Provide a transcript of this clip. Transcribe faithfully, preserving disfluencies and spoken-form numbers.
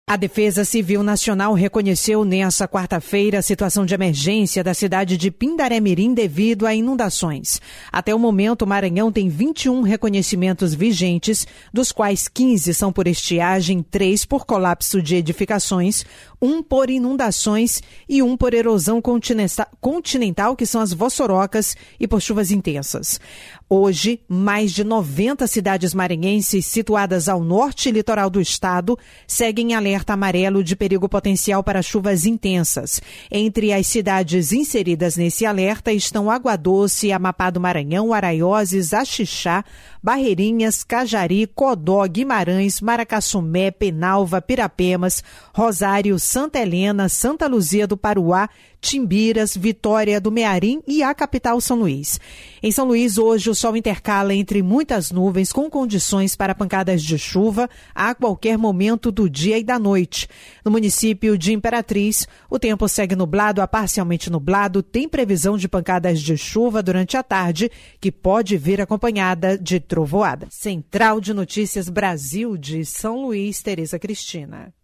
A Defesa Civil Nacional reconheceu nesta quarta-feira a situação de emergência da cidade de Pindaré-Mirim devido a inundações. Até o momento, o Maranhão tem vinte e um reconhecimentos vigentes, dos quais quinze são por estiagem, três por colapso de edificações, um por inundações e um por erosão continental, que são as vossorocas, e por chuvas intensas. Hoje, mais de noventa cidades maranhenses situadas ao norte e litoral do estado seguem em alerta amarelo de perigo potencial para chuvas intensas. Entre as cidades inseridas nesse alerta estão Água Doce, Amapá do Maranhão, Araioses, Axixá, Barreirinhas, Cajari, Codó, Guimarães, Maracassumé, Penalva, Pirapemas, Rosário, Santa Helena, Santa Luzia do Paruá, Timbiras, Vitória do Mearim e a capital São Luís. Em São Luís, hoje, o sol intercala entre muitas nuvens com condições para pancadas de chuva a qualquer momento do dia e da noite. No município de Imperatriz, o tempo segue nublado a parcialmente nublado, tem previsão de pancadas de chuva durante a tarde, que pode vir acompanhada de trovoada. Central de Notícias Brasil de São Luís, Tereza Cristina.